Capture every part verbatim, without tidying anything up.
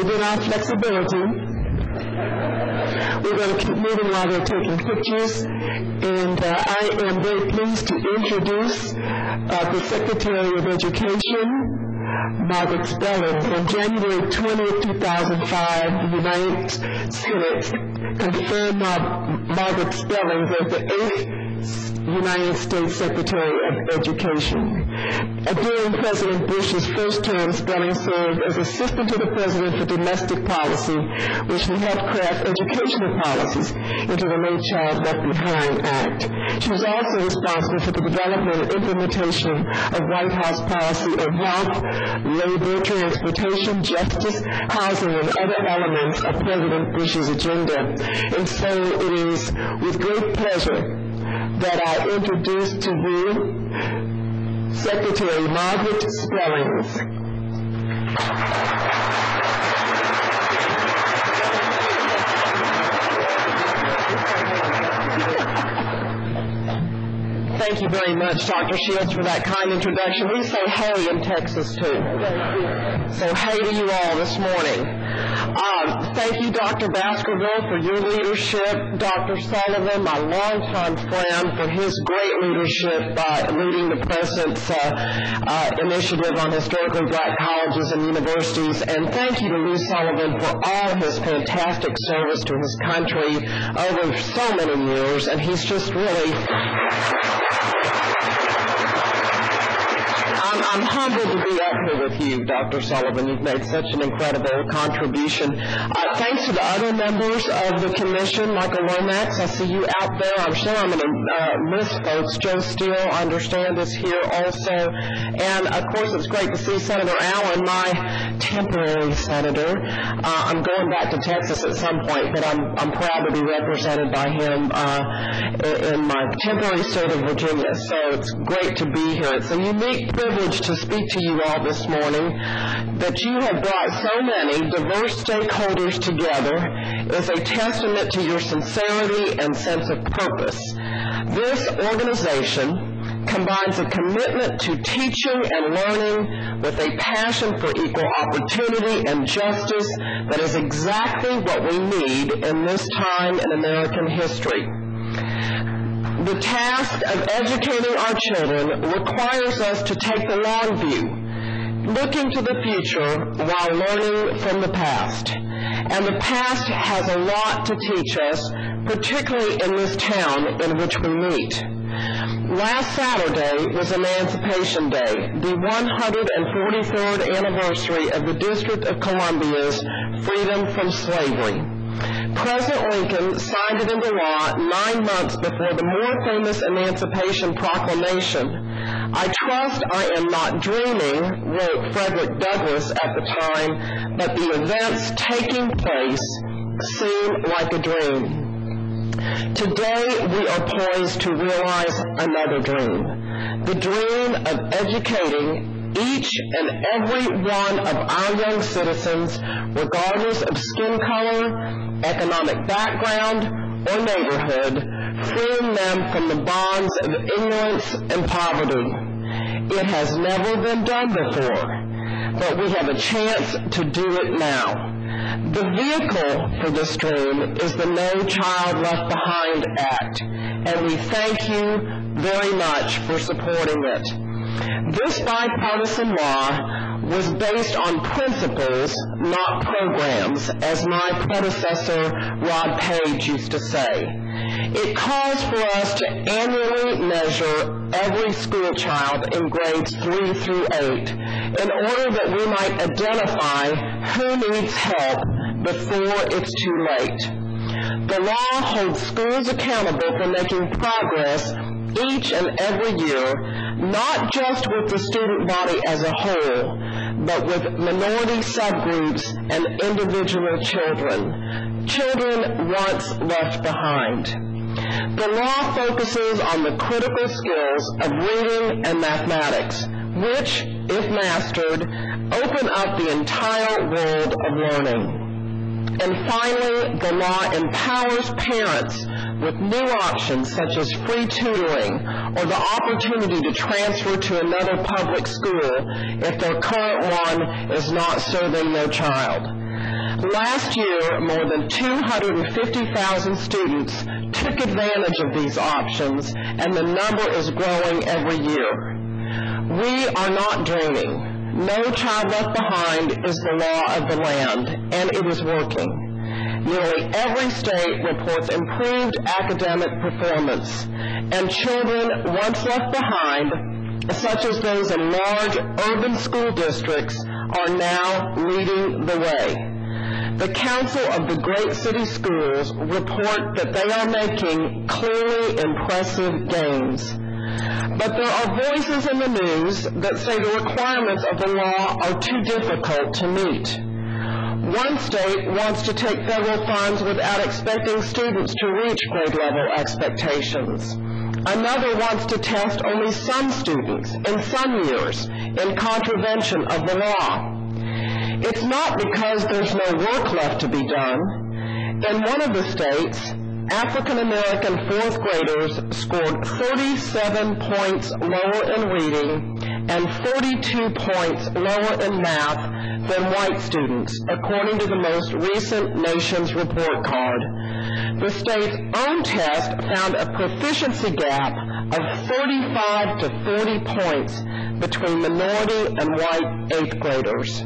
within our flexibility, we're going to keep moving while they're taking pictures. And uh, I am very pleased to introduce uh, the Secretary of Education, Margaret Spelling. On January twentieth, two thousand five, the United States confirmed Mar- Margaret Spelling as the eighth United States Secretary of Education. Uh, during President Bush's first term, Spelling served as assistant to the President for Domestic Policy, which he helped craft educational policies into the No Child Left Behind Act. She was also responsible for the development and implementation of White House policy of health, labor, transportation, justice, housing, and other elements of President Bush's agenda. And so it is with great pleasure that I introduce to you Secretary Margaret Spellings. Thank you very much, Doctor Shields, for that kind introduction. We say hey in Texas, too. So hey to you all this morning. Um, thank you, Doctor Baskerville, for your leadership. Doctor Sullivan, my longtime friend, for his great leadership uh, leading the President's uh, uh, initiative on historically black colleges and universities. And thank you to Lou Sullivan for all his fantastic service to his country over so many years. And he's just really... I'm, I'm humbled to be up here with you, Doctor Sullivan. You've made such an incredible contribution. Uh, thanks to the other members of the commission, Michael Lomax, I see you out there. I'm sure I'm going to uh, miss folks. Joe Steele, I understand, is here also. And, of course, it's great to see Senator Allen, my temporary senator. Uh, I'm going back to Texas at some point, but I'm, I'm proud to be represented by him uh, in my temporary state of Virginia. So it's great to be here. It's a unique privilege to speak to you all this morning. That you have brought so many diverse stakeholders together is a testament to your sincerity and sense of purpose. This organization combines a commitment to teaching and learning with a passion for equal opportunity and justice that is exactly what we need in this time in American history. The task of educating our children requires us to take the long view, looking to the future while learning from the past. And the past has a lot to teach us, particularly in this town in which we meet. Last Saturday was Emancipation Day, the one hundred forty-third anniversary of the District of Columbia's freedom from slavery. President Lincoln signed it into law nine months before the more famous Emancipation Proclamation. I trust I am not dreaming, wrote Frederick Douglass at the time, but the events taking place seem like a dream. Today, we are poised to realize another dream, the dream of educating each and every one of our young citizens, regardless of skin color, economic background, or neighborhood, freeing them from the bonds of ignorance and poverty. It has never been done before, but we have a chance to do it now. The vehicle for this dream is the No Child Left Behind Act, and we thank you very much for supporting it. This bipartisan law was based on principles, not programs, as my predecessor, Rod Page, used to say. It calls for us to annually measure every school child in grades three through eight in order that we might identify who needs help before it's too late. The law holds schools accountable for making progress each and every year, not just with the student body as a whole, but with minority subgroups and individual children, children once left behind. The law focuses on the critical skills of reading and mathematics, which, if mastered, open up the entire world of learning. And finally, the law empowers parents with new options such as free tutoring or the opportunity to transfer to another public school if their current one is not serving their child. Last year, more than two hundred fifty thousand students took advantage of these options, and the number is growing every year. We are not dreaming. No child left behind is the law of the land, and it is working. Nearly every state reports improved academic performance, and children once left behind, such as those in large urban school districts, are now leading the way. The Council of the Great City Schools report that they are making clearly impressive gains. But there are voices in the news that say the requirements of the law are too difficult to meet. One state wants to take federal funds without expecting students to reach grade level expectations. Another wants to test only some students in some years in contravention of the law. It's not because there's no work left to be done. In one of the states, African American fourth graders scored thirty-seven points lower in reading and forty-two points lower in math than white students, according to the most recent Nations Report Card. The state's own test found a proficiency gap of thirty-five to forty points between minority and white eighth graders.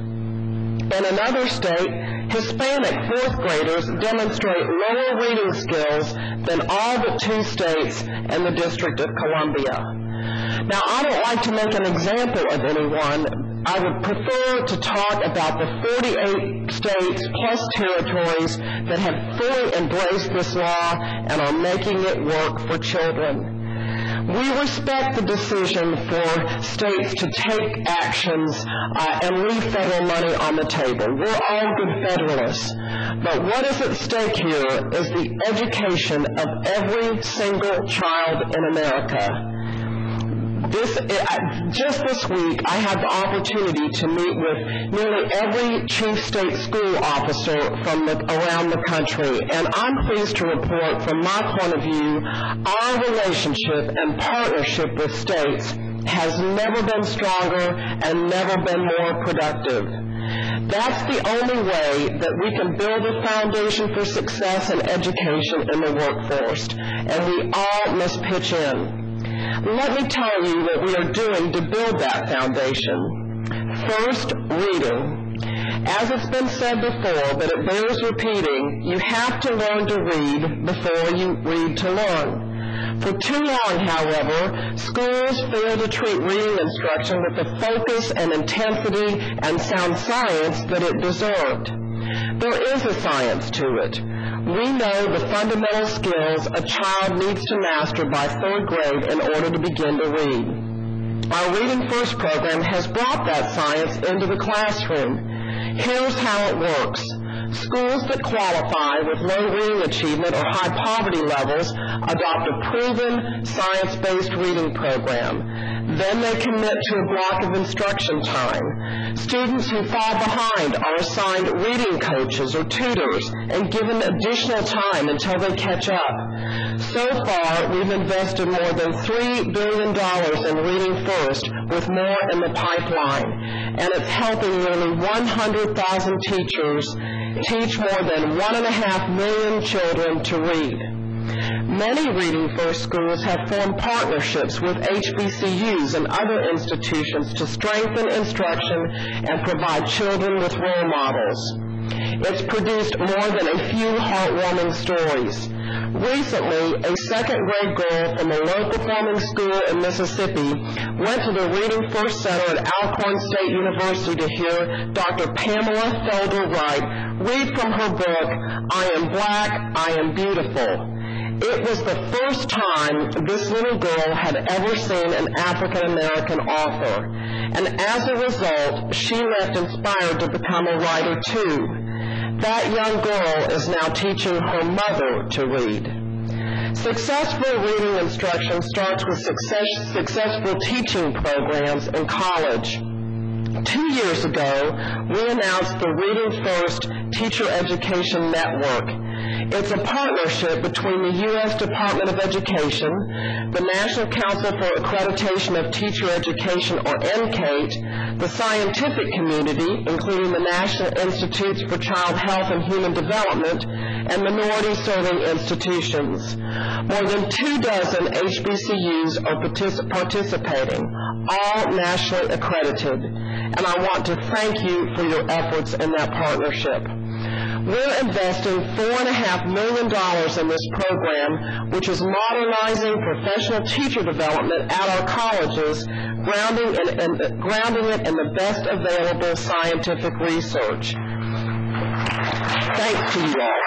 In another state, Hispanic fourth graders demonstrate lower reading skills than all but two states and the District of Columbia. Now, I don't like to make an example of anyone. I would prefer to talk about the forty-eight states plus territories that have fully embraced this law and are making it work for children. We respect the decision for states to take actions uh, and leave federal money on the table. We're all good Federalists. But what is at stake here is the education of every single child in America. This, just this week, I had the opportunity to meet with nearly every chief state school officer from the, around the country, and I'm pleased to report from my point of view, our relationship and partnership with states has never been stronger and never been more productive. That's the only way that we can build a foundation for success in education in the workforce, and we all must pitch in. Let me tell you what we are doing to build that foundation. First, reading. As it's been said before, but it bears repeating, you have to learn to read before you read to learn. For too long, however, schools fail to treat reading instruction with the focus and intensity and sound science that it deserved. There is a science to it. We know the fundamental skills a child needs to master by third grade in order to begin to read. Our Reading First program has brought that science into the classroom. Here's how it works. Schools that qualify with low reading achievement or high poverty levels adopt a proven science-based reading program. Then they commit to a block of instruction time. Students who fall behind are assigned reading coaches or tutors and given additional time until they catch up. So far, we've invested more than three billion dollars in Reading First, with more in the pipeline, and it's helping nearly one hundred thousand teachers teach more than one and a half million children to read. Many Reading First schools have formed partnerships with H B C Us and other institutions to strengthen instruction and provide children with role models. It's produced more than a few heartwarming stories. Recently, a second-grade girl from a low-performing school in Mississippi went to the Reading First Center at Alcorn State University to hear Doctor Pamela Felder Wright read from her book, I Am Black, I Am Beautiful. It was the first time this little girl had ever seen an African-American author, and as a result, she left inspired to become a writer too. That young girl is now teaching her mother to read. Successful reading instruction starts with success, successful teaching programs in college. Two years ago, we announced the Reading First Teacher Education Network. It's a partnership between the U S Department of Education, the National Council for Accreditation of Teacher Education, or N C A T E, the scientific community, including the National Institutes for Child Health and Human Development, and minority-serving institutions. More than two dozen H B C Us are partic- participating, all nationally accredited, and I want to thank you for your efforts in that partnership. We're investing four point five million dollars in this program, which is modernizing professional teacher development at our colleges, grounding, in, in, grounding it in the best available scientific research. Thanks to you all.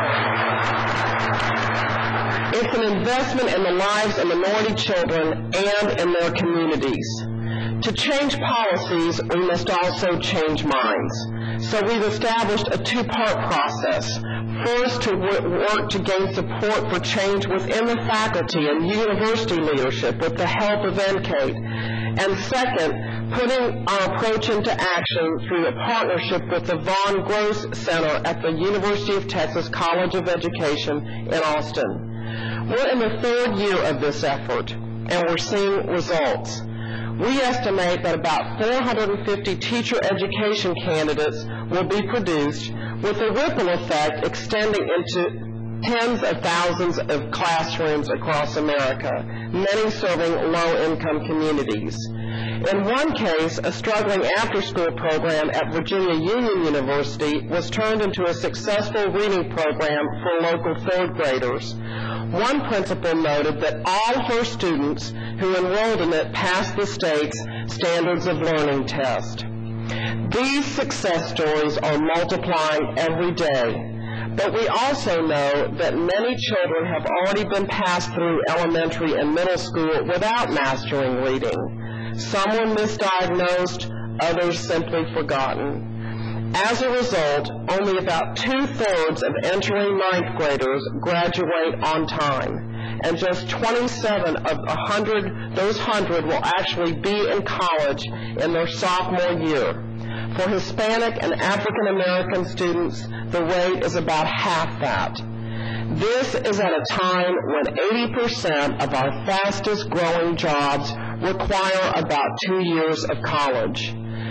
It's an investment in the lives of minority children and in their communities. To change policies, we must also change minds. So we've established a two-part process. First, to work to gain support for change within the faculty and university leadership with the help of N C A T E. And second, putting our approach into action through a partnership with the Von Gross Center at the University of Texas College of Education in Austin. We're in the third year of this effort, and we're seeing results. We estimate that about four hundred fifty teacher education candidates will be produced, with a ripple effect extending into tens of thousands of classrooms across America, many serving low-income communities. In one case, a struggling after-school program at Virginia Union University was turned into a successful reading program for local third graders. One principal noted that all her students who enrolled in it passed the state's Standards of Learning test. These success stories are multiplying every day. But we also know that many children have already been passed through elementary and middle school without mastering reading. Some were misdiagnosed, others simply forgotten. As a result, only about two-thirds of entering ninth graders graduate on time, and just twenty-seven of one hundred, those one hundred will actually be in college in their sophomore year. For Hispanic and African American students, the rate is about half that. This is at a time when eighty percent of our fastest growing jobs require about two years of college.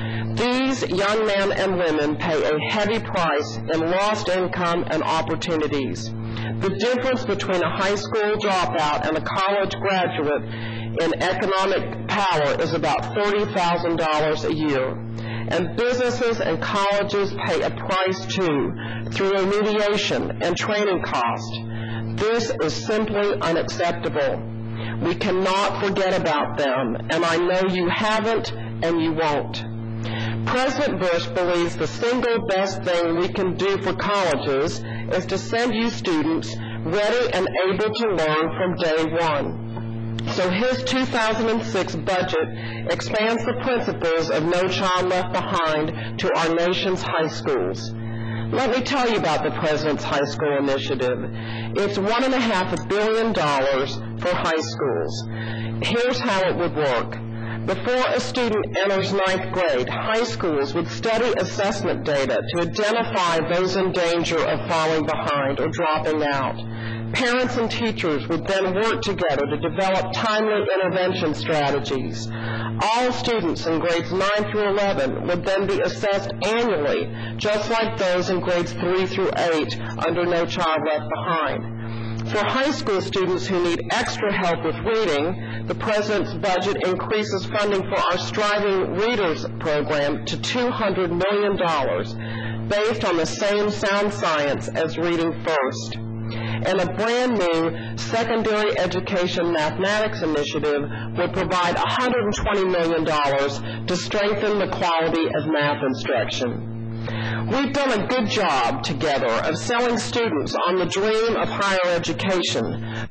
These young men and women pay a heavy price in lost income and opportunities. The difference between a high school dropout and a college graduate in economic power is about thirty thousand dollars a year. And businesses and colleges pay a price too, through remediation and training costs. This is simply unacceptable. We cannot forget about them, and I know you haven't and you won't. President Bush believes the single best thing we can do for colleges is to send you students ready and able to learn from day one. So his two thousand six budget expands the principles of No Child Left Behind to our nation's high schools. Let me tell you about the President's High School Initiative. It's one and a half billion dollars for high schools. Here's how it would work. Before a student enters ninth grade, high schools would study assessment data to identify those in danger of falling behind or dropping out. Parents and teachers would then work together to develop timely intervention strategies. All students in grades nine through eleven would then be assessed annually, just like those in grades three through eight under No Child Left Behind. For high school students who need extra help with reading, the President's budget increases funding for our Striving Readers program to two hundred million dollars, based on the same sound science as Reading First. And a brand new secondary education mathematics initiative will provide one hundred twenty million dollars to strengthen the quality of math instruction. We've done a good job together of selling students on the dream of higher education.